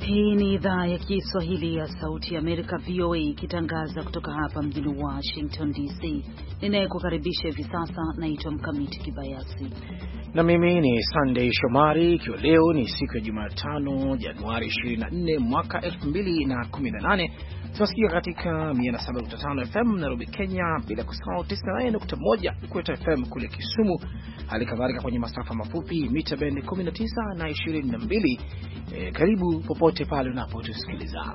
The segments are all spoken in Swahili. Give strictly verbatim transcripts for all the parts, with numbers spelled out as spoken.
Hii ni idhaa ya Kiswahili ya Sauti ya Amerika, V O A, ikitangaza kutoka hapa mjini Washington D C. Ninayekukaribisha hivi sasa naitwa Mkamiti Kibayasi. Na mimi ni Sunday Shomari. Ikiwa leo ni siku ya Jumatano, Januari ishirini na nne mwaka elfu mbili na kumi na nane. Tunasikia katika mia saba nukta tano F M Nairobi, Kenya, bila kusahau tisini na nane nukta moja Ikweta F M kule Kisumu, hali kadhalika kwenye masafa mafupi mita bendi kumi na tisa na ishirini na mbili. E, karibu popote pale unapotusikiliza.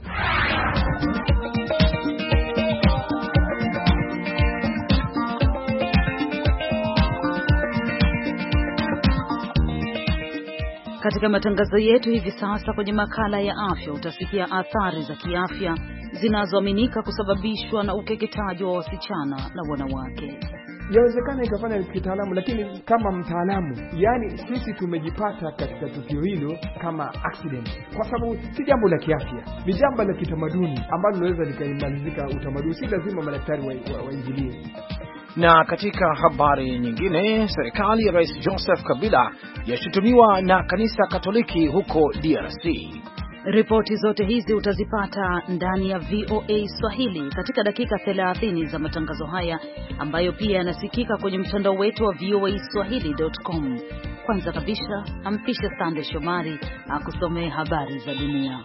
Katika matangazo yetu hivi sasa, kwenye makala ya afya utasikia athari za kiafya zinazoaminika kusababishwa na ukeketaji wa wasichana na wanawake. Yawezekana ikafanya kitaalamu, lakini kama mtaalamu, yani sisi tumejipata katika tukio hilo kama accident, kwa sababu si jambo la kiafya, ni jambo la kitamaduni ambalo linaweza likaimalizika utamaduni, si lazima madaktari waingilie. Wa, wa na katika habari nyingine, serikali ya Rais Joseph Kabila yashutumiwa na kanisa Katoliki huko D R C. Ripoti zote hizi utazipata ndani ya V O A Swahili katika dakika thelathini za matangazo haya, ambayo pia yanasikika kwenye mtandao wetu wa V O A swahili dot com. Kwanza kabisa, ampishe Sande Shomari akusomee habari za dunia.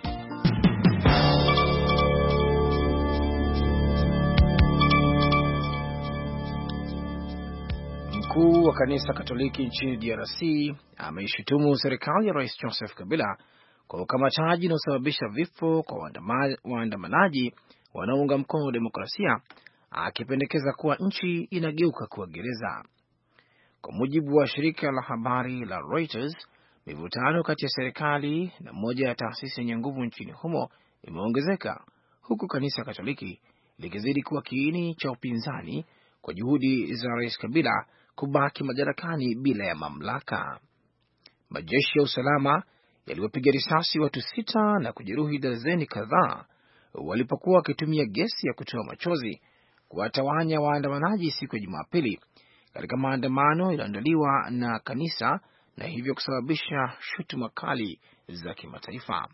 Mkuu wa kanisa Katoliki nchini D R C ameishutumu serikali ya Rais Joseph Kabila kwa ukamataji na usababisha vifo kwa waandamanaji wanaounga mkono demokrasia, akipendekeza kuwa nchi inageuka kuwa gereza. Kwa mujibu wa shirika la habari la Reuters, mivutano kati ya serikali na moja ya taasisi yenye nguvu nchini humo imeongezeka, huku kanisa Katoliki likizidi kuwa kiini cha upinzani kwa juhudi za Rais Kabila kubaki madarakani bila ya mamlaka. Majeshi ya usalama yaliwapiga risasi watu sita na kujeruhi dazeni kadhaa walipokuwa wakitumia gesi ya kutoa machozi kuwatawanya waandamanaji siku ya Jumapili katika maandamano yaliyoandaliwa na kanisa, na hivyo kusababisha shutuma kali za kimataifa.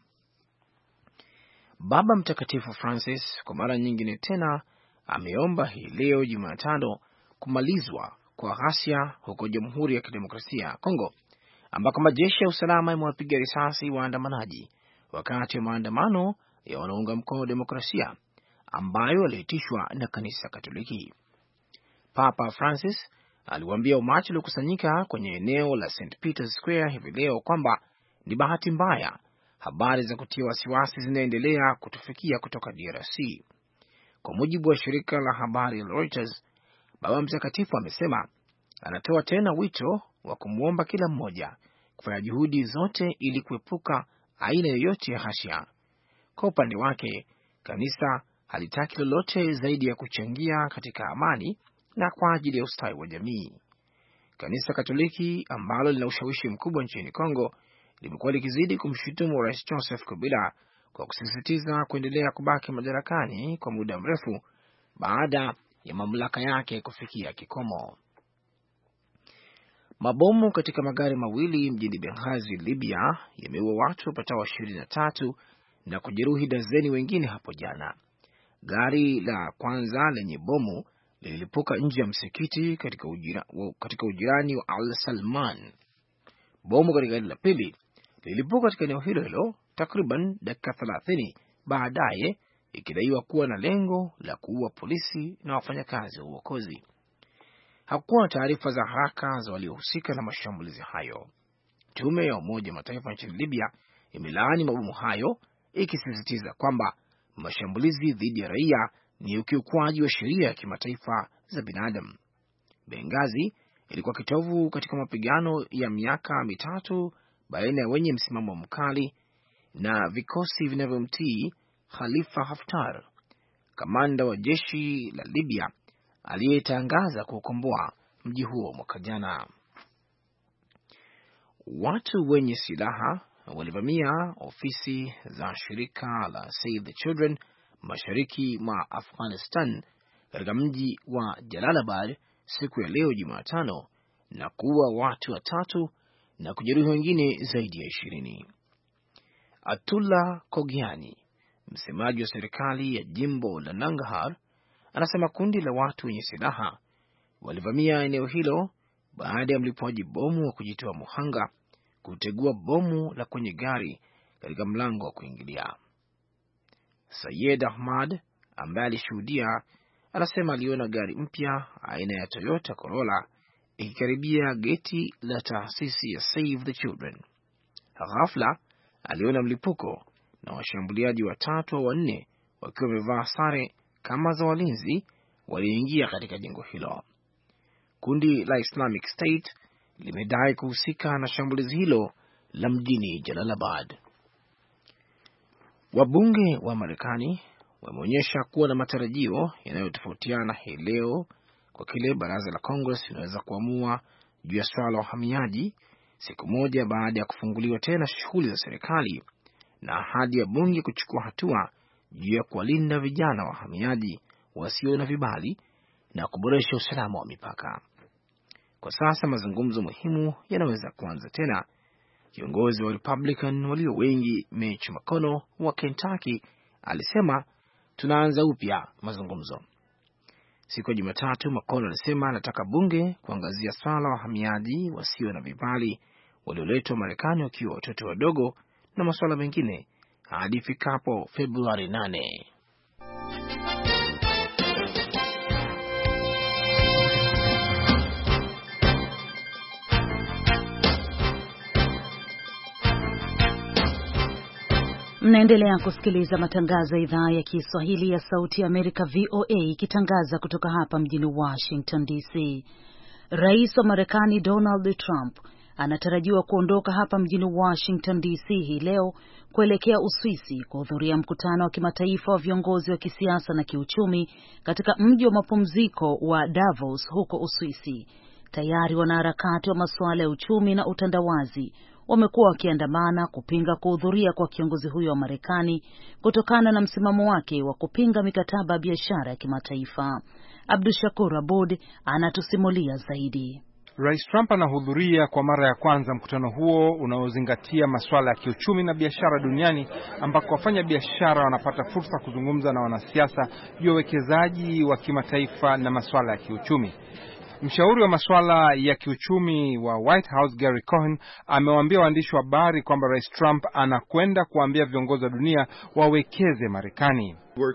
Baba Mtakatifu Francis kwa mara nyingine tena ameomba hii leo Jumatano kumalizwa kwa ghasia huko Jamhuri ya Kidemokrasia ya Kongo, ambako majeshi ya usalama yamewapiga risasi waandamanaji wakati wa maandamano ya wanaunga mkono demokrasia ambayo yaliitishwa na kanisa Katoliki. Papa Francis aliwaambia umati uliokusanyika kwenye eneo la Saint Peter's Square hivi leo kwamba ni bahati mbaya habari za kutia wasiwasi zinaendelea kutufikia kutoka D R C. Kwa mujibu wa shirika la habari la Reuters, Baba Mtakatifu amesema anatoa tena wito wa kumwomba kila mmoja kufanya juhudi zote ili kuepuka aina yoyote ya ghasia. Kwa upande wake, kanisa halitaki lolote zaidi ya kuchangia katika amani na kwa ajili ya ustawi wa jamii. Kanisa Katoliki ambalo lina ushawishi mkubwa nchini Kongo limekuwa likizidi kumshutumu Rais Joseph Kabila kwa kusisitiza kuendelea kubaki madarakani kwa muda mrefu baada ya mamlaka yake kufikia kikomo. Mabomu katika magari mawili mjini Benghazi, Libya, yameua watu wapatao ishirini na tatu na kujeruhi dazeni wengine hapo jana. Gari la kwanza lenye bomu lilipuka nje ya msikiti katika ujira, katika ujirani wa Al Salman. Bomu katika gari la pili lilipuka katika eneo hilo hilo takriban dakika thelathini baadaye, ikidaiwa kuwa na lengo la kuua polisi na wafanyakazi wa uokozi. Hakukuwa na taarifa za haraka za waliohusika na mashambulizi hayo. Tume ya Umoja wa Mataifa nchini Libya imelaani mabomu hayo, ikisisitiza kwamba mashambulizi dhidi ya raia ni ukiukwaji wa sheria ya kimataifa za binadamu. Benghazi ilikuwa kitovu katika mapigano ya miaka mitatu baina ya wenye msimamo mkali na vikosi vinavyomtii Khalifa Haftar, kamanda wa jeshi la Libya aliyetangaza kukomboa mji huo mwaka jana. Watu wenye silaha walivamia ofisi za shirika la Save the Children mashariki mwa Afghanistan katika mji wa Jalalabad siku ya leo Jumatano na kuua watu watatu na kujeruhi wengine zaidi ya ishirini. Atullah Kogiani, msemaji wa serikali ya jimbo la Nangarhar, anasema kundi la watu wenye silaha walivamia eneo hilo baada ya mlipuaji bomu wa kujitoa muhanga kutegua bomu la kwenye gari katika mlango wa kuingilia. Sayed Ahmad ambaye alishuhudia anasema aliona gari mpya aina ya Toyota Corolla ikikaribia geti la taasisi ya Save the Children. Ghafla aliona mlipuko na washambuliaji watatu au wanne wakiwa wamevaa sare kama za walinzi waliingia katika jengo hilo. Kundi la Islamic State limedai kuhusika na shambulizi hilo la mjini Jalalabad. Wabunge wa Marekani wameonyesha kuwa na matarajio yanayotofautiana hii leo kwa kile baraza la Congress linaweza kuamua juu ya swala la uhamiaji, siku moja baada ya kufunguliwa tena shughuli za serikali na ahadi ya bunge kuchukua hatua juu ya kuwalinda vijana wahamiaji wasio na vibali na kuboresha usalama wa mipaka. Kwa sasa mazungumzo muhimu yanaweza kuanza tena. Kiongozi wa Republican walio wengi Mitch McConnell wa Kentucky alisema tunaanza upya mazungumzo. Siku ya Jumatatu, McConnell alisema anataka bunge kuangazia swala la wahamiaji wasio na vibali walioletwa Marekani wakiwa watoto wadogo na masuala mengine hadi ifikapo Februari nane. Mnaendelea kusikiliza matangazo ya idhaa ya Kiswahili ya Sauti ya Amerika V O A ikitangaza kutoka hapa mjini Washington D C. Rais wa Marekani Donald Trump anatarajiwa kuondoka hapa mjini Washington D C hii leo kuelekea Uswisi kuhudhuria mkutano wa kimataifa wa viongozi wa kisiasa na kiuchumi katika mji wa mapumziko wa Davos huko Uswisi. Tayari wanaharakati wa masuala ya uchumi na utandawazi wamekuwa wakiandamana kupinga kuhudhuria kwa kiongozi huyo wa Marekani kutokana na msimamo wake wa kupinga mikataba ya biashara ya kimataifa. Abdushakur Abud anatusimulia zaidi. Rais Trump anahudhuria kwa mara ya kwanza mkutano huo unaozingatia masuala ya kiuchumi na biashara duniani, ambako wafanya biashara wanapata fursa kuzungumza na wanasiasa juu ya uwekezaji wa kimataifa na masuala ya kiuchumi. Mshauri wa masuala ya kiuchumi wa White House Gary Cohen amewaambia waandishi wa habari kwamba Rais Trump anakwenda kuambia viongozi wa dunia wawekeze Marekani.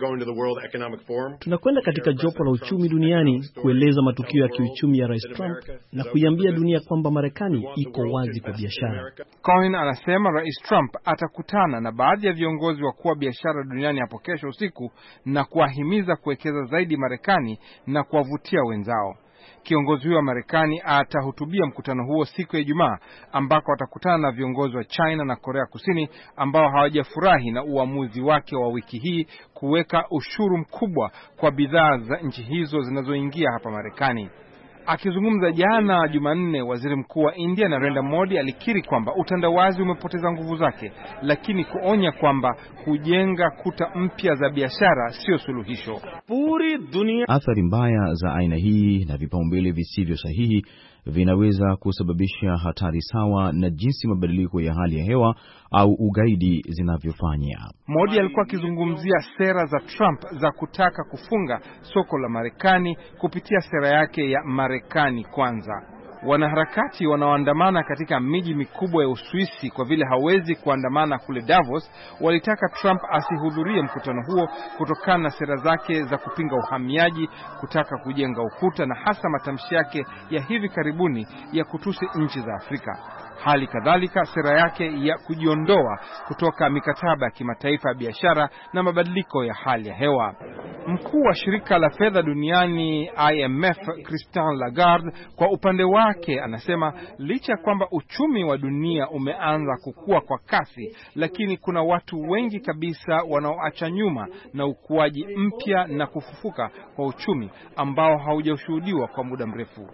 Tunakwenda katika jopo la uchumi duniani kueleza matukio ya kiuchumi ya Rais Trump na kuiambia dunia kwamba Marekani iko wazi kwa biashara. Cohen anasema Rais Trump atakutana na baadhi ya viongozi wakuu wa biashara duniani hapo kesho usiku na kuwahimiza kuwekeza zaidi Marekani na kuwavutia wenzao. Kiongozi huyo wa Marekani atahutubia mkutano huo siku ya Ijumaa, ambako atakutana na viongozi wa China na Korea Kusini ambao hawajafurahi na uamuzi wake wa wiki hii kuweka ushuru mkubwa kwa bidhaa za nchi hizo zinazoingia hapa Marekani. Akizungumza jana Jumanne, waziri mkuu wa India Narendra Modi alikiri kwamba utandawazi umepoteza nguvu zake, lakini kuonya kwamba kujenga kuta mpya za biashara sio suluhisho. Puri dunia. Athari mbaya za aina hii na vipaumbele visivyo sahihi vinaweza kusababisha hatari sawa na jinsi mabadiliko ya hali ya hewa au ugaidi zinavyofanya. Modi alikuwa akizungumzia sera za Trump za kutaka kufunga soko la Marekani kupitia sera yake ya Marekani kwanza. Wanaharakati wanaoandamana katika miji mikubwa ya Uswisi kwa vile hawezi kuandamana kule Davos walitaka Trump asihudhurie mkutano huo kutokana na sera zake za kupinga uhamiaji, kutaka kujenga ukuta na hasa matamshi yake ya hivi karibuni ya kutusi nchi za Afrika. Hali kadhalika sera yake ya kujiondoa kutoka mikataba ya kimataifa ya biashara na mabadiliko ya hali ya hewa. Mkuu wa shirika la fedha duniani I M F Christine Lagarde kwa upande wake anasema licha kwamba uchumi wa dunia umeanza kukua kwa kasi, lakini kuna watu wengi kabisa wanaoacha nyuma na ukuaji mpya na kufufuka kwa uchumi ambao haujashuhudiwa kwa muda mrefu.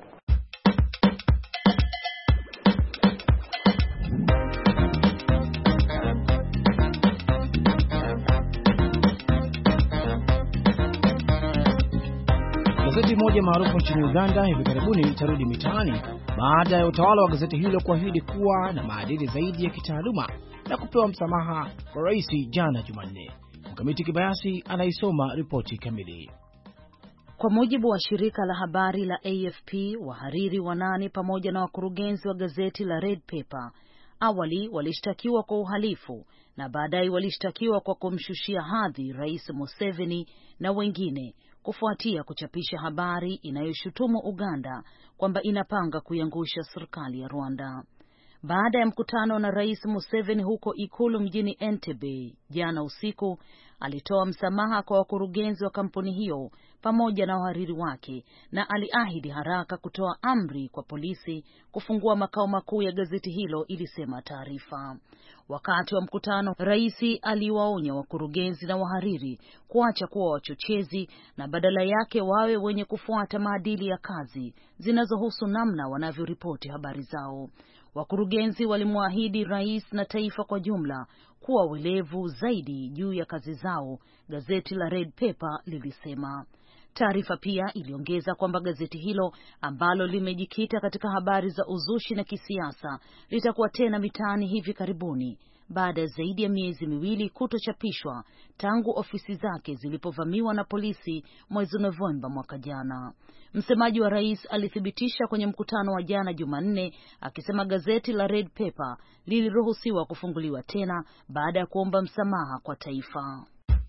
Gazeti moja maarufu nchini Uganda hivi karibuni itarudi mitaani baada ya utawala wa gazeti hilo kuahidi kuwa na maadili zaidi ya kitaaluma na kupewa msamaha wa rais jana Jumanne. Mkamiti Kibayasi anaisoma ripoti kamili. Kwa mujibu wa shirika la habari la A F P, wahariri wanane pamoja na wakurugenzi wa gazeti la Red Pepper awali walishtakiwa kwa uhalifu na baadaye walishtakiwa kwa kumshushia hadhi Rais Museveni na wengine kufuatia kuchapisha habari inayoshutumu Uganda kwamba inapanga kuiangusha serikali ya Rwanda. Baada ya mkutano na Rais Museveni huko ikulu mjini Entebbe jana usiku, alitoa msamaha kwa wakurugenzi wa kampuni hiyo pamoja na wahariri wake na aliahidi haraka kutoa amri kwa polisi kufungua makao makuu ya gazeti hilo, ilisema taarifa. Wakati wa mkutano, rais aliwaonya wakurugenzi na wahariri kuacha kuwa wachochezi na badala yake wawe wenye kufuata maadili ya kazi zinazohusu namna wanavyoripoti habari zao. Wakurugenzi walimwahidi rais na taifa kwa jumla kuwa welevu zaidi juu ya kazi zao, gazeti la Red Pepper lilisema. Taarifa pia iliongeza kwamba gazeti hilo ambalo limejikita katika habari za uzushi na kisiasa litakuwa tena mitaani hivi karibuni baada ya zaidi ya miezi miwili kutochapishwa tangu ofisi zake zilipovamiwa na polisi mwezi Novemba mwaka jana. Msemaji wa rais alithibitisha kwenye mkutano wa jana Jumanne akisema gazeti la Red Pepper liliruhusiwa kufunguliwa tena baada ya kuomba msamaha kwa taifa.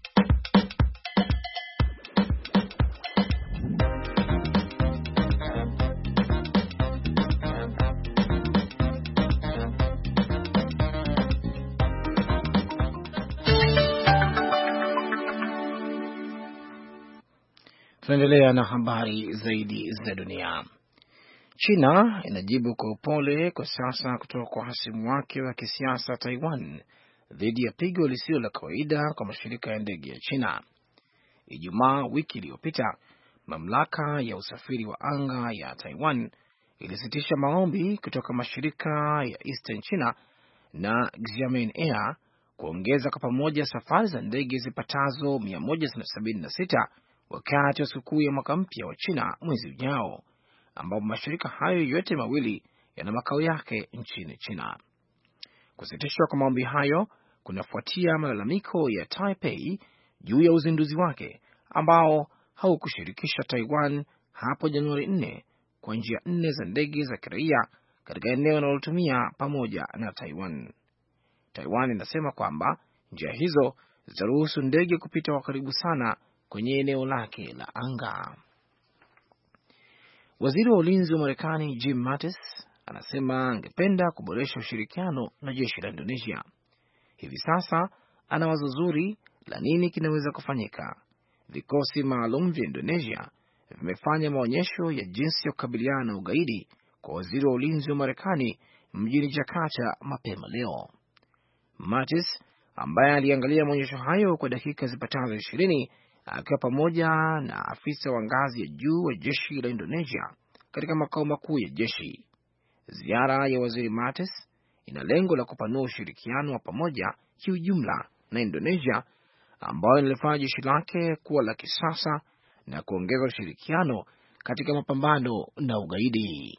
Tunaendelea na habari zaidi za dunia. China inajibu kwa upole kwa sasa kutoka kwa hasimu wake wa kisiasa Taiwan dhidi ya pigo lisilo la kawaida kwa mashirika ya ndege ya China. Ijumaa wiki iliyopita, mamlaka ya usafiri wa anga ya Taiwan ilisitisha maombi kutoka mashirika ya Eastern China na Xiamen Air kuongeza kwa pamoja safari za ndege zipatazo mia moja sabini na sita wakati wa sikukuu ya mwaka mpya wa China mwezi ujao, ambapo mashirika hayo yote mawili yana makao yake nchini China. Kusitishwa kwa maombi hayo kunafuatia malalamiko ya Taipei juu ya uzinduzi wake ambao haukushirikisha Taiwan hapo Januari nne kwa njia nne za ndege za kiraia katika eneo linalotumia pamoja na Taiwan. Taiwan inasema kwamba njia hizo zitaruhusu ndege kupita kwa karibu sana kwenye eneo lake la anga. Waziri wa ulinzi wa Marekani Jim Mattis anasema angependa kuboresha ushirikiano na jeshi la Indonesia. Hivi sasa ana wazo zuri la nini kinaweza kufanyika. Vikosi maalum vya Indonesia vimefanya maonyesho ya jinsi ya kukabiliana na ugaidi kwa waziri wa ulinzi wa Marekani mjini Jakarta mapema leo. Mattis ambaye aliangalia maonyesho hayo kwa dakika zipatazo ishirini akiwa pamoja na afisa wa ngazi ya juu wa jeshi la Indonesia katika makao makuu ya jeshi. Ziara ya waziri Mattis ina lengo la kupanua ushirikiano wa pamoja kiujumla na Indonesia, ambayo inalifanya jeshi lake kuwa la kisasa na kuongeza ushirikiano katika mapambano na ugaidi.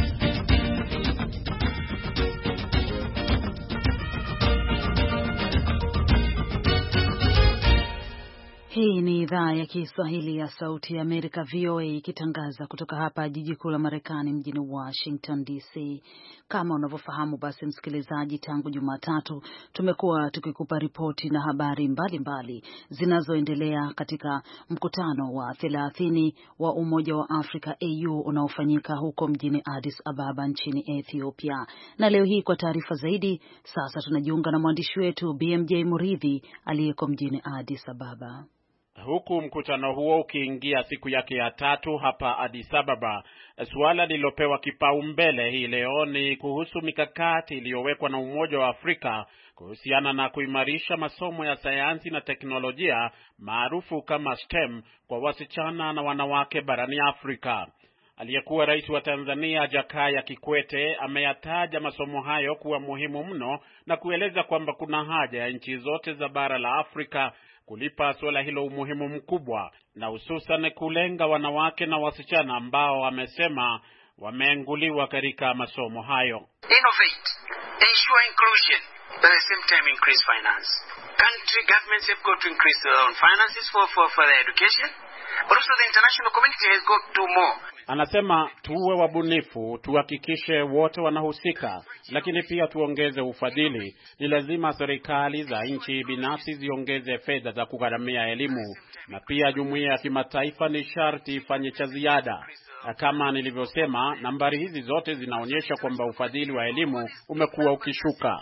Hii ni idhaa ya Kiswahili ya Sauti ya Amerika V O A ikitangaza kutoka hapa jiji kuu la Marekani mjini Washington D C. Kama unavyofahamu basi msikilizaji, tangu Jumatatu tumekuwa tukikupa ripoti na habari mbalimbali zinazoendelea katika mkutano wa thelathini wa Umoja wa Afrika A U unaofanyika huko mjini Addis Ababa nchini Ethiopia. Na leo hii kwa taarifa zaidi, sasa tunajiunga na mwandishi wetu B M J Muridhi aliyeko mjini Addis Ababa. Huku mkutano huo ukiingia siku yake ya tatu hapa Addis Ababa, suala lilopewa kipaumbele hii leo ni kuhusu mikakati iliyowekwa na Umoja wa Afrika kuhusiana na kuimarisha masomo ya sayansi na teknolojia maarufu kama STEM kwa wasichana na wanawake barani Afrika. Aliyekuwa rais wa Tanzania Jakaya Kikwete ameyataja masomo hayo kuwa muhimu mno na kueleza kwamba kuna haja ya nchi zote za bara la Afrika kulipa suala hilo umuhimu mkubwa na hususan kulenga wanawake na wasichana ambao amesema wameenguliwa katika masomo hayo. Innovate, ensure inclusion, at the same time increase finance. Country governments have got to increase their own finances for, for, for their education, but also the international community has got to do more. Anasema tuwe wabunifu, tuhakikishe wote wanahusika, lakini pia tuongeze ufadhili. Ni lazima serikali za nchi binafsi ziongeze fedha za kugharamia elimu, na pia jumuiya ya kimataifa ni sharti ifanye cha ziada. Kama nilivyosema, nambari hizi zote zinaonyesha kwamba ufadhili wa elimu umekuwa ukishuka.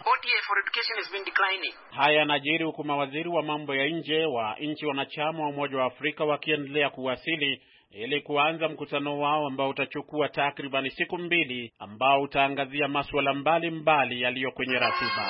Haya yanajiri huku mawaziri wa mambo ya nje wa nchi wanachama wa Umoja wa Afrika wakiendelea kuwasili ili kuanza mkutano wao ambao utachukua takriban siku mbili, ambao utaangazia masuala mbalimbali yaliyo kwenye ratiba.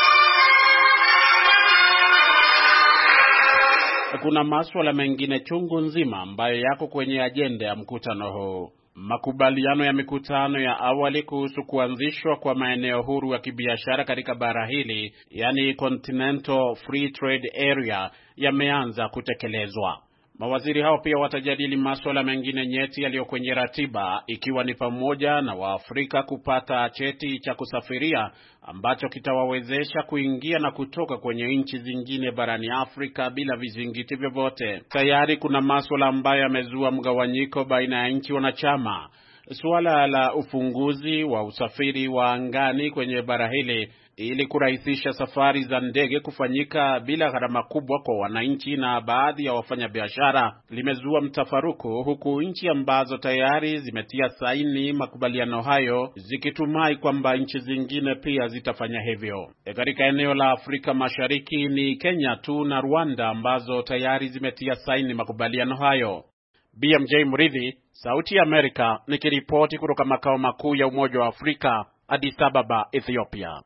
Kuna masuala mengine chungu nzima ambayo yako kwenye ajenda ya mkutano huu. Makubaliano ya mikutano ya awali kuhusu kuanzishwa kwa maeneo huru ya kibiashara katika bara hili, yani Continental Free Trade Area, yameanza kutekelezwa. Mawaziri hao pia watajadili masuala mengine nyeti yaliyo kwenye ratiba, ikiwa ni pamoja na Waafrika kupata cheti cha kusafiria ambacho kitawawezesha kuingia na kutoka kwenye nchi zingine barani Afrika bila vizingiti vyovyote. Tayari kuna masuala ambayo yamezua mgawanyiko baina ya nchi wanachama. Suala la ufunguzi wa usafiri wa angani kwenye bara hili ili kurahisisha safari za ndege kufanyika bila gharama kubwa kwa wananchi na baadhi ya wafanyabiashara limezua mtafaruku, huku nchi ambazo tayari zimetia saini makubaliano hayo zikitumai kwamba nchi zingine pia zitafanya hivyo. E, katika eneo la Afrika Mashariki ni Kenya tu na Rwanda ambazo tayari zimetia saini makubaliano hayo. B M J Mridhi, Sauti ya Amerika, nikiripoti kutoka makao makuu ya Umoja wa Afrika, Addis Ababa, Ethiopia.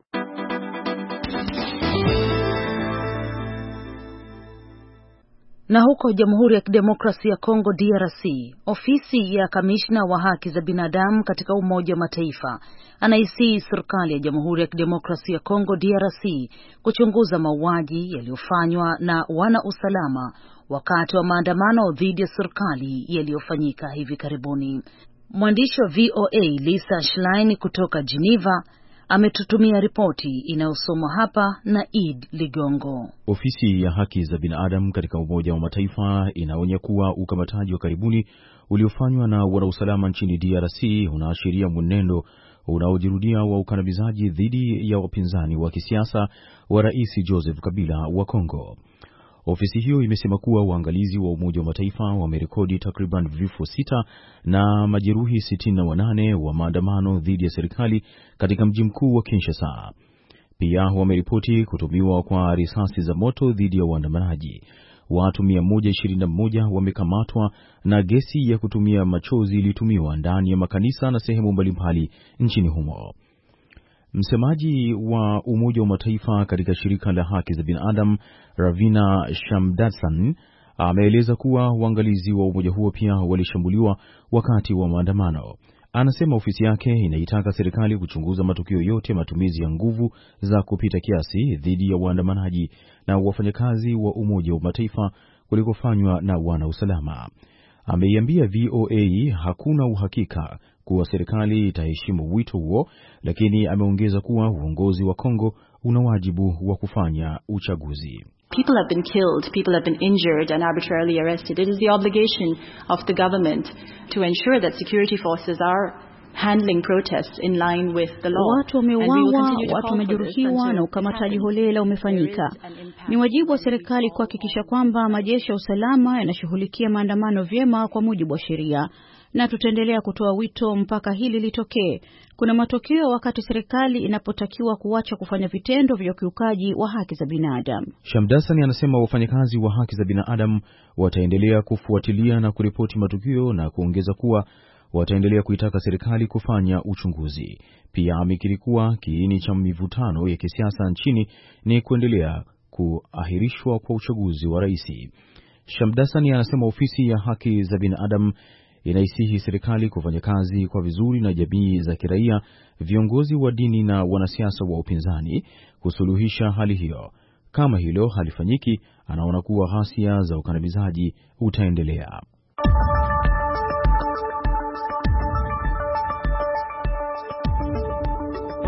Na huko Jamhuri ya Kidemokrasia ya Kongo D R C, ofisi ya kamishna wa haki za binadamu katika Umoja wa Mataifa anaisii serikali ya Jamhuri ya Kidemokrasia ya Kongo D R C kuchunguza mauaji yaliyofanywa na wana usalama wakati wa maandamano dhidi ya serikali yaliyofanyika hivi karibuni. Mwandishi wa V O A Lisa Schlein kutoka Geneva ametutumia ripoti inayosomwa hapa na Id Ligongo. Ofisi ya haki za binadamu katika Umoja wa Mataifa inaonya kuwa ukamataji wa karibuni uliofanywa na wanausalama nchini D R C unaashiria mwenendo unaojirudia wa ukandamizaji dhidi ya wapinzani wa kisiasa wa Rais Joseph Kabila wa Kongo. Ofisi hiyo imesema kuwa waangalizi wa Umoja wa Mataifa wamerekodi takriban vifo sita na majeruhi sitini na wanane wa maandamano dhidi ya serikali katika mji mkuu wa Kinshasa. Pia wameripoti kutumiwa kwa risasi za moto dhidi ya waandamanaji. Watu mia moja ishirini na moja wamekamatwa na gesi ya kutumia machozi ilitumiwa ndani ya makanisa na sehemu mbalimbali nchini humo. Msemaji wa Umoja wa Mataifa katika shirika la haki za binadamu, Ravina Shamdasani, ameeleza kuwa waangalizi wa umoja huo pia walishambuliwa wakati wa maandamano. Anasema ofisi yake inaitaka serikali kuchunguza matukio yote matumizi ya nguvu za kupita kiasi dhidi ya waandamanaji na wafanyakazi wa Umoja wa Mataifa kulikofanywa na wana usalama. Ameiambia V O A hakuna uhakika kuwa serikali itaheshimu wito huo, lakini ameongeza kuwa uongozi wa Kongo una wajibu wa kufanya uchaguzi. People have been killed, people have been injured and arbitrarily arrested. It is the obligation of the government to ensure that security forces are handling protests in line with the law. Watu wameuawa, watu wamejeruhiwa na ukamataji holela umefanyika. Ni wajibu wa serikali kuhakikisha kwamba majeshi ya usalama yanashughulikia maandamano vyema kwa mujibu wa sheria, na tutaendelea kutoa wito mpaka hili litokee. Kuna matokeo wakati serikali inapotakiwa kuacha kufanya vitendo vya ukiukaji wa haki za binadamu. Shamdasani anasema wafanyakazi wa haki za binadamu wataendelea kufuatilia na kuripoti matukio na kuongeza kuwa wataendelea kuitaka serikali kufanya uchunguzi. Pia amekiri kuwa kiini cha mivutano ya kisiasa nchini ni kuendelea kuahirishwa kwa uchaguzi wa rais. Shamdasani anasema ofisi ya haki za binadamu inaisihi serikali kufanya kazi kwa vizuri na jamii za kiraia, viongozi wa dini na wanasiasa wa upinzani kusuluhisha hali hiyo. Kama hilo halifanyiki, anaona kuwa ghasia za ukandamizaji utaendelea.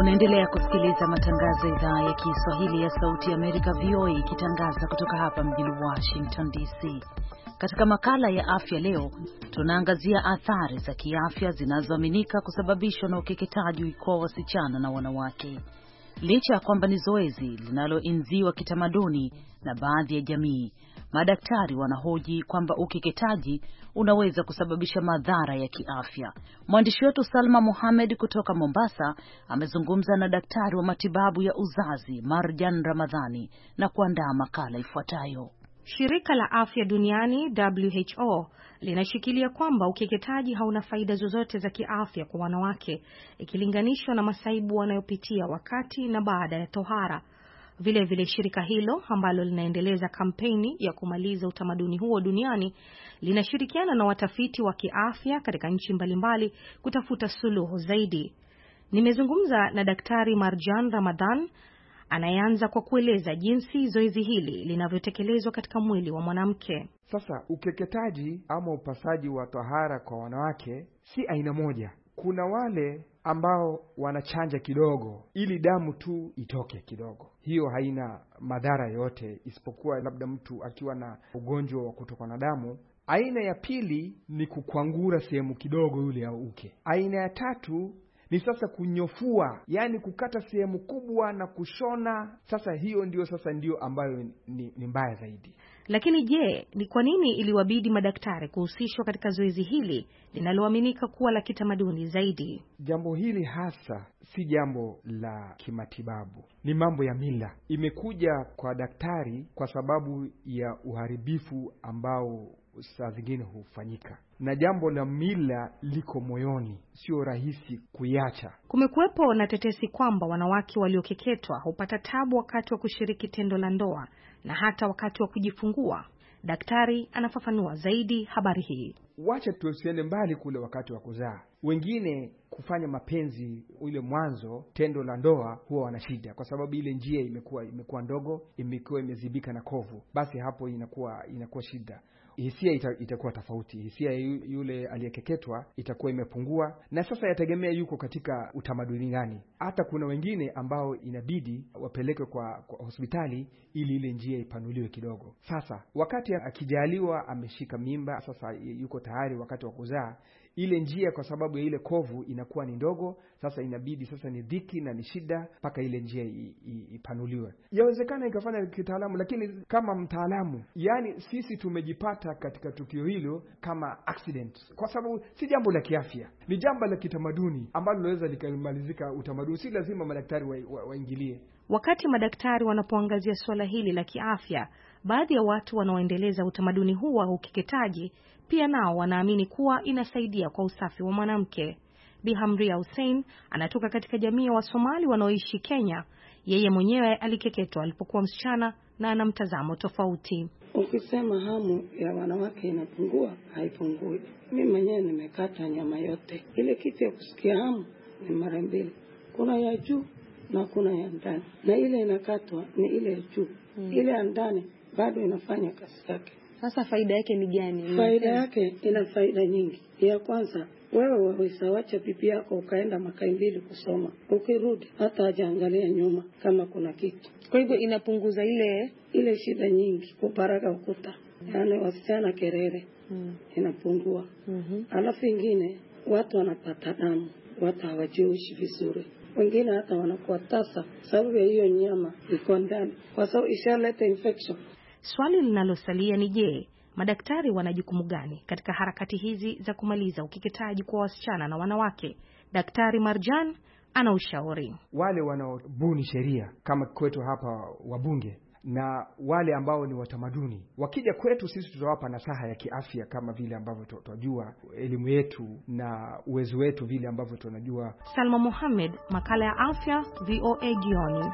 Unaendelea kusikiliza matangazo ya idhaa ya Kiswahili ya Sauti ya Amerika V O A ikitangaza kutoka hapa mjini Washington D C. Katika makala ya afya leo, tunaangazia athari za kiafya zinazoaminika kusababishwa na ukeketaji kwa wasichana na wanawake. Licha ya kwamba ni zoezi linaloenziwa kitamaduni na baadhi ya jamii, madaktari wanahoji kwamba ukeketaji unaweza kusababisha madhara ya kiafya. Mwandishi wetu Salma Mohamed kutoka Mombasa amezungumza na daktari wa matibabu ya uzazi Marjan Ramadhani na kuandaa makala ifuatayo. Shirika la Afya Duniani W H O linashikilia kwamba ukeketaji hauna faida zozote za kiafya kwa wanawake ikilinganishwa na masaibu wanayopitia wakati na baada ya tohara. Vile vile shirika hilo ambalo linaendeleza kampeni ya kumaliza utamaduni huo duniani linashirikiana na watafiti wa kiafya katika nchi mbalimbali kutafuta suluhu zaidi. Nimezungumza na Daktari Marjan Ramadhan anayeanza kwa kueleza jinsi zoezi hili linavyotekelezwa katika mwili wa mwanamke. Sasa ukeketaji ama upasaji wa tohara kwa wanawake si aina moja. Kuna wale ambao wanachanja kidogo ili damu tu itoke kidogo. Hiyo haina madhara yote isipokuwa labda mtu akiwa na ugonjwa wa kutoka na damu. Aina ya pili ni kukwangura sehemu kidogo yule ya uke. Aina ya tatu ni sasa kunyofua, yani kukata sehemu kubwa na kushona. Sasa hiyo ndio sasa ndio ambayo ni, ni mbaya zaidi. Lakini je, ni kwa nini iliwabidi madaktari kuhusishwa katika zoezi hili linaloaminika kuwa la kitamaduni zaidi? Jambo hili hasa si jambo la kimatibabu, ni mambo ya mila. Imekuja kwa daktari kwa sababu ya uharibifu ambao saa zingine hufanyika, na jambo la mila liko moyoni, sio rahisi kuiacha. Kumekuwepo na tetesi kwamba wanawake waliokeketwa hupata tabu wakati wa kushiriki tendo la ndoa na hata wakati wa kujifungua. Daktari anafafanua zaidi habari hii. Wacha tusiende mbali kule wakati wa kuzaa. Wengine kufanya mapenzi ile mwanzo tendo la ndoa huwa wana shida kwa sababu ile njia imekuwa imekuwa ndogo, imekuwa imezibika na kovu. Basi hapo inakuwa inakuwa shida. Hisia ita, itakuwa tofauti. Hisia yule aliyekeketwa itakuwa imepungua, na sasa yategemea yuko katika utamaduni gani. Hata kuna wengine ambao inabidi wapelekwe kwa, kwa hospitali ili ile njia ipanuliwe kidogo. Sasa wakati akijaliwa ameshika mimba, sasa yuko tayari wakati wa kuzaa, ile njia kwa sababu ya ile kovu inakuwa ni ndogo. Sasa inabidi sasa ni dhiki na ni shida mpaka ile njia ipanuliwe. Yawezekana ikafanya kitaalamu, lakini kama mtaalamu, yani sisi tumejipata katika tukio hilo kama accident, kwa sababu si jambo la kiafya, ni jambo la kitamaduni ambalo linaweza likamalizika utamaduni. Si lazima madaktari waingilie wa, wa wakati madaktari wanapoangazia swala hili la kiafya. Baadhi ya watu wanaoendeleza utamaduni huu wa ukeketaji pia nao wanaamini kuwa inasaidia kwa usafi wa mwanamke. Bi Hamria Hussein anatoka katika jamii ya Wasomali wanaoishi Kenya. Yeye mwenyewe alikeketwa alipokuwa msichana na ana mtazamo tofauti. Ukisema hamu ya wanawake inapungua, haipungui. Mimi mwenyewe nimekata nyama yote. Ile kitu ya kusikia hamu ni mara mbili. Kuna ya juu na kuna ya ndani. Na ile inakatwa ni ile ya juu. Hmm. Ile ya ndani bado inafanya kazi yake. Sasa faida yake ni gani? Faida yake ina faida nyingi. Ya kwanza, wewe waweza wacha bibi yako ukaenda makai mbili kusoma. Ukirudi hata hajaangalia nyuma kama kuna kitu. Kwa hivyo inapunguza ile ile shida nyingi, kuparaga ukuta. Yaani wasichana kerere. Hmm. Inapungua. Mm-hmm. Alafu ingine, watu wanapata damu, watu hawajiushi vizuri. Wengine hata wanakuwa tasa sababu ya hiyo nyama iko ndani, kwa sababu ishaleta infection. Swali linalosalia ni je, madaktari wana jukumu gani katika harakati hizi za kumaliza ukeketaji kwa wasichana na wanawake? Daktari Marjan ana ushauri. Wale wanaobuni sheria kama kwetu hapa wabunge na wale ambao ni watamaduni, wakija kwetu sisi tutawapa nasaha ya kiafya kama vile ambavyo tunajua elimu yetu na uwezo wetu vile ambavyo tunajua. Salma Mohamed, makala ya afya, V O A jioni.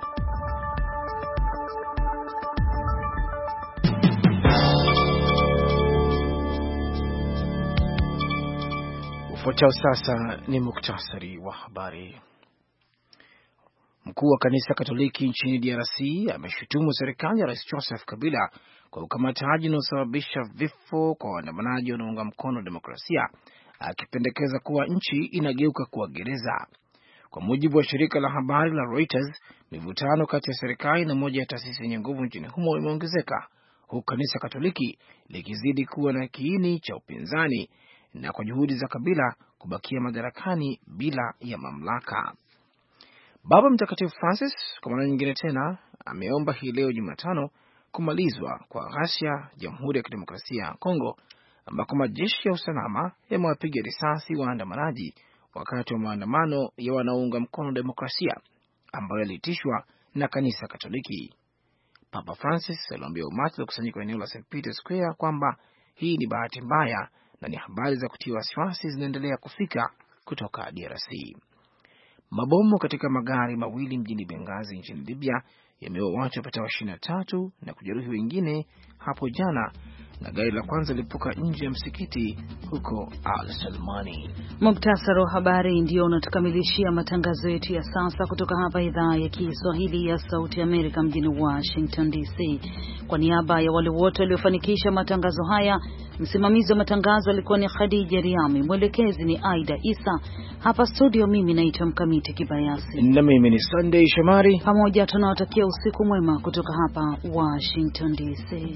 Ufuatao sasa ni muktasari wa habari. Mkuu wa kanisa Katoliki nchini D R C ameshutumu serikali ya Rais Joseph Kabila kwa ukamataji unaosababisha vifo kwa waandamanaji wanaounga mkono demokrasia, akipendekeza kuwa nchi inageuka kuwa gereza. Kwa mujibu wa shirika la habari la Reuters, mivutano kati ya serikali na moja ya taasisi yenye nguvu nchini humo imeongezeka, huku kanisa Katoliki likizidi kuwa na kiini cha upinzani na kwa juhudi za Kabila kubakia madarakani bila ya mamlaka. Baba Mtakatifu Francis kwa mara nyingine tena ameomba hii leo Jumatano kumalizwa kwa ghasia Jamhuri ya Kidemokrasia ya Kongo, ambako majeshi ya usalama yamewapiga risasi waandamanaji wakati wa maandamano ya wanaounga mkono demokrasia ambayo yaliitishwa na kanisa Katoliki. Papa Francis aliambia umati ulikusanyika eneo la Saint Peter's Square kwamba hii ni bahati mbaya na ni habari za kutia wasiwasi zinaendelea kufika kutoka D R C. Mabomu katika magari mawili mjini Benghazi nchini Libya yameua watu wapatao ishirini na tatu na kujeruhi wengine hapo jana, na gari la kwanza lilipuka nje ya msikiti huko Al-Salmani. Muktasari wa habari ndio unatukamilishia matangazo yetu ya sasa kutoka hapa idhaa ya Kiswahili ya Sauti Amerika mjini Washington D C. Kwa niaba ya wale wote waliofanikisha matangazo haya, msimamizi wa matangazo alikuwa ni Khadija Riami, mwelekezi ni Aida Isa. Hapa studio mimi naitwa Mkamiti Kibayasi na mimi ni Sunday Shomari. Pamoja tunawatakia usiku mwema kutoka hapa Washington D C.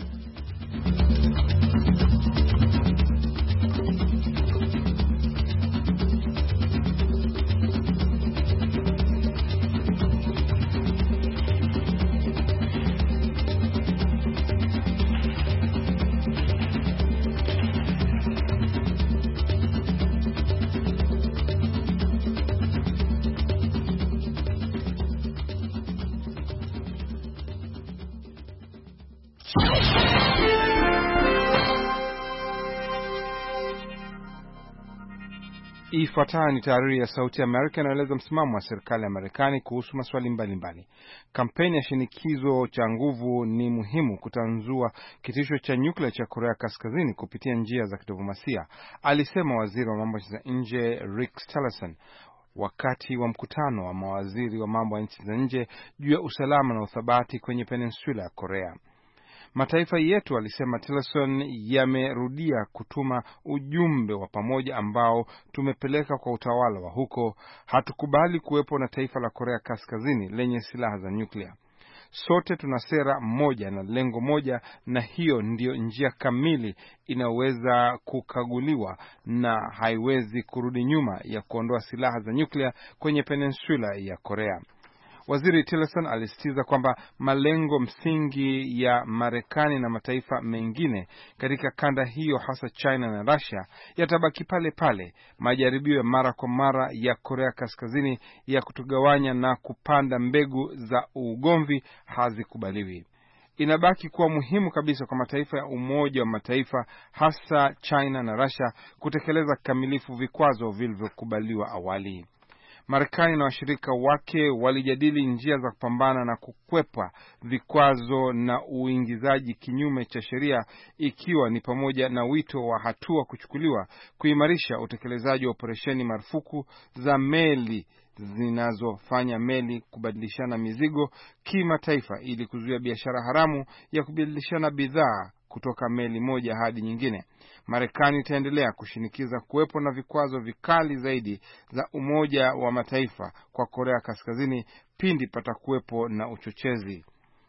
Ifuatayo ni tahariri ya Sauti ya Amerika inaeleza msimamo wa serikali ya Marekani kuhusu maswali mbalimbali. Kampeni ya shinikizo cha nguvu ni muhimu kutanzua kitisho cha nyuklia cha Korea Kaskazini kupitia njia za kidiplomasia, alisema waziri wa mambo ya nje Rex Tillerson wakati wa mkutano wa mawaziri wa mambo ya nchi za nje juu ya usalama na uthabati kwenye peninsula ya Korea. Mataifa yetu, alisema Tillerson, yamerudia kutuma ujumbe wa pamoja ambao tumepeleka kwa utawala wa huko. Hatukubali kuwepo na taifa la Korea Kaskazini lenye silaha za nyuklia. Sote tuna sera moja na lengo moja, na hiyo ndiyo njia kamili inaweza kukaguliwa na haiwezi kurudi nyuma ya kuondoa silaha za nyuklia kwenye peninsula ya Korea. Waziri Tillerson alisitiza kwamba malengo msingi ya Marekani na mataifa mengine katika kanda hiyo, hasa China na Russia, yatabaki pale pale. Majaribio ya mara kwa mara ya Korea Kaskazini ya kutugawanya na kupanda mbegu za ugomvi hazikubaliwi. Inabaki kuwa muhimu kabisa kwa mataifa ya Umoja wa Mataifa, hasa China na Russia, kutekeleza kikamilifu vikwazo vilivyokubaliwa awali. Marekani na washirika wake walijadili njia za kupambana na kukwepa vikwazo na uingizaji kinyume cha sheria, ikiwa ni pamoja na wito wa hatua kuchukuliwa kuimarisha utekelezaji wa operesheni marufuku za meli zinazofanya meli kubadilishana mizigo kimataifa ili kuzuia biashara haramu ya kubadilishana bidhaa kutoka meli moja hadi nyingine. Marekani itaendelea kushinikiza kuwepo na vikwazo vikali zaidi za Umoja wa Mataifa kwa Korea Kaskazini pindi patakuwepo na uchochezi.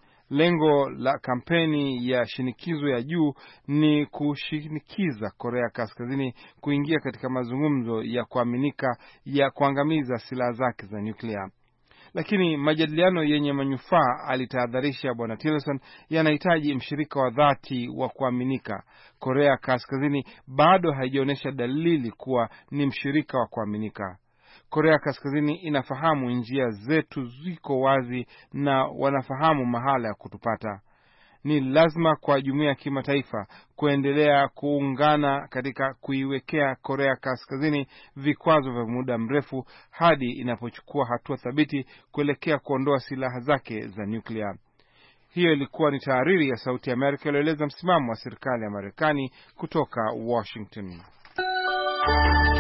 Lengo la kampeni ya shinikizo ya juu ni kushinikiza Korea Kaskazini kuingia katika mazungumzo ya kuaminika ya kuangamiza silaha zake za nyuklia. Lakini majadiliano yenye manufaa, alitahadharisha Bwana Tillerson, yanahitaji mshirika wa dhati wa kuaminika. Korea Kaskazini bado haijaonyesha dalili kuwa ni mshirika wa kuaminika. Korea Kaskazini inafahamu njia zetu ziko wazi na wanafahamu mahala ya kutupata. Ni lazima kwa jumuiya ya kimataifa kuendelea kuungana katika kuiwekea Korea Kaskazini vikwazo vya muda mrefu hadi inapochukua hatua thabiti kuelekea kuondoa silaha zake za nyuklia. Hiyo ilikuwa ni tahariri ya Sauti ya Amerika iliyoeleza msimamo wa serikali ya Marekani kutoka Washington.